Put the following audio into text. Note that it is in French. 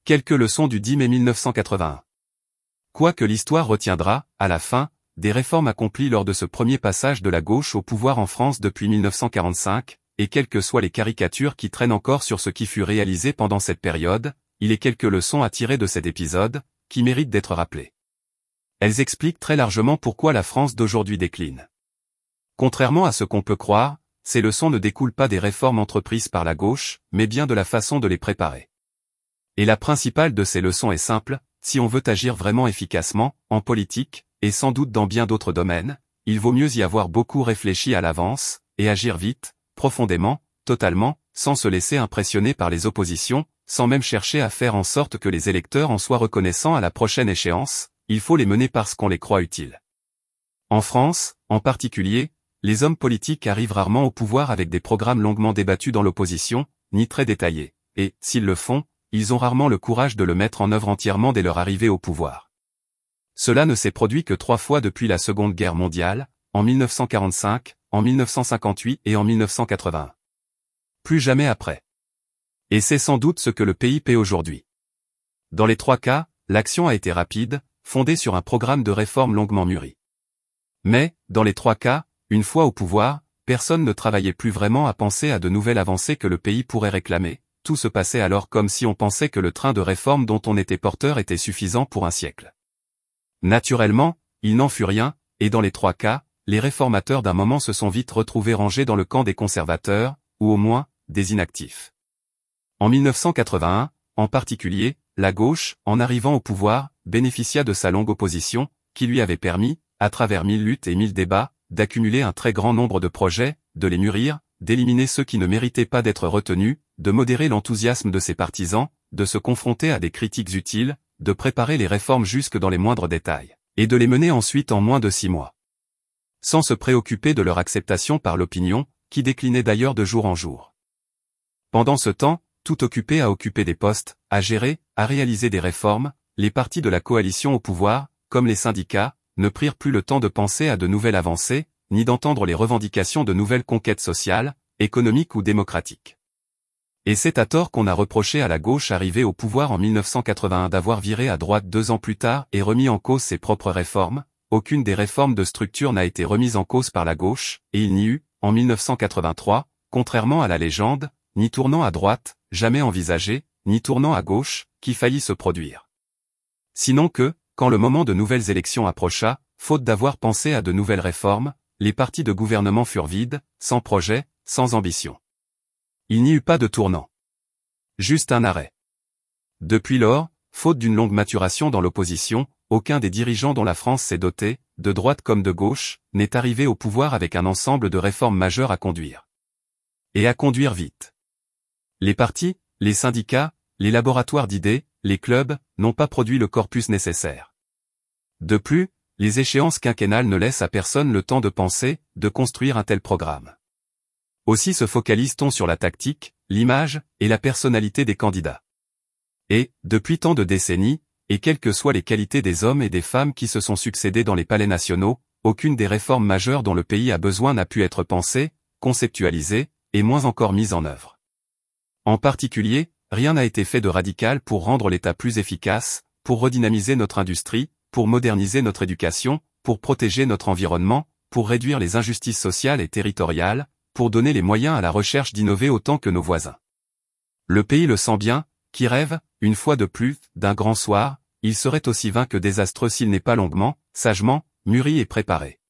Quelques leçons du 10 mai 1981. Quoique l'histoire retiendra, à la fin, des réformes accomplies lors de ce premier passage de la gauche au pouvoir en France depuis 1945, et quelles que soient les caricatures qui traînent encore sur ce qui fut réalisé pendant cette période, il est quelques leçons à tirer de cet épisode, qui méritent d'être rappelées. Elles expliquent très largement pourquoi la France d'aujourd'hui décline. Contrairement à ce qu'on peut croire, ces leçons ne découlent pas des réformes entreprises par la gauche, mais bien de la façon de les préparer. Et la principale de ces leçons est simple, si on veut agir vraiment efficacement, en politique, et sans doute dans bien d'autres domaines, il vaut mieux y avoir beaucoup réfléchi à l'avance, et agir vite, profondément, totalement, sans se laisser impressionner par les oppositions, sans même chercher à faire en sorte que les électeurs en soient reconnaissants à la prochaine échéance, il faut les mener parce qu'on les croit utiles. En France, en particulier, les hommes politiques arrivent rarement au pouvoir avec des programmes longuement débattus dans l'opposition, ni très détaillés, et, s'ils le font, ils ont rarement le courage de le mettre en œuvre entièrement dès leur arrivée au pouvoir. Cela ne s'est produit que 3 fois depuis la Seconde Guerre mondiale, en 1945, en 1958 et en 1981. Plus jamais après. Et c'est sans doute ce que le pays paie aujourd'hui. Dans les 3 cas, l'action a été rapide, fondée sur un programme de réforme longuement mûri. Mais, dans les 3 cas, une fois au pouvoir, personne ne travaillait plus vraiment à penser à de nouvelles avancées que le pays pourrait réclamer. Tout se passait alors comme si on pensait que le train de réforme dont on était porteur était suffisant pour un siècle. Naturellement, il n'en fut rien, et dans les 3 cas, les réformateurs d'un moment se sont vite retrouvés rangés dans le camp des conservateurs, ou au moins, des inactifs. En 1981, en particulier, la gauche, en arrivant au pouvoir, bénéficia de sa longue opposition, qui lui avait permis, à travers 1000 luttes et 1000 débats, d'accumuler un très grand nombre de projets, de les mûrir, d'éliminer ceux qui ne méritaient pas d'être retenus, de modérer l'enthousiasme de ses partisans, de se confronter à des critiques utiles, de préparer les réformes jusque dans les moindres détails, et de les mener ensuite en moins de 6 mois. Sans se préoccuper de leur acceptation par l'opinion, qui déclinait d'ailleurs de jour en jour. Pendant ce temps, tout occupé à occuper des postes, à gérer, à réaliser des réformes, les partis de la coalition au pouvoir, comme les syndicats, ne prirent plus le temps de penser à de nouvelles avancées, ni d'entendre les revendications de nouvelles conquêtes sociales, économiques ou démocratiques. Et c'est à tort qu'on a reproché à la gauche arrivée au pouvoir en 1981 d'avoir viré à droite 2 ans plus tard et remis en cause ses propres réformes. Aucune des réformes de structure n'a été remise en cause par la gauche, et il n'y eut, en 1983, contrairement à la légende, ni tournant à droite, jamais envisagé, ni tournant à gauche, qui faillit se produire. Sinon que, quand le moment de nouvelles élections approcha, faute d'avoir pensé à de nouvelles réformes, les partis de gouvernement furent vides, sans projet, sans ambition. Il n'y eut pas de tournant. Juste un arrêt. Depuis lors, faute d'une longue maturation dans l'opposition, aucun des dirigeants dont la France s'est dotée, de droite comme de gauche, n'est arrivé au pouvoir avec un ensemble de réformes majeures à conduire. Et à conduire vite. Les partis, les syndicats, les laboratoires d'idées, les clubs, n'ont pas produit le corpus nécessaire. De plus, les échéances quinquennales ne laissent à personne le temps de penser, de construire un tel programme. Aussi se focalise-t-on sur la tactique, l'image, et la personnalité des candidats. Et, depuis tant de décennies, et quelles que soient les qualités des hommes et des femmes qui se sont succédés dans les palais nationaux, aucune des réformes majeures dont le pays a besoin n'a pu être pensée, conceptualisée, et moins encore mise en œuvre. En particulier, rien n'a été fait de radical pour rendre l'État plus efficace, pour redynamiser notre industrie, pour moderniser notre éducation, pour protéger notre environnement, pour réduire les injustices sociales et territoriales, pour donner les moyens à la recherche d'innover autant que nos voisins. Le pays le sent bien, qui rêve, une fois de plus, d'un grand soir, il serait aussi vain que désastreux s'il n'est pas longuement, sagement, mûri et préparé.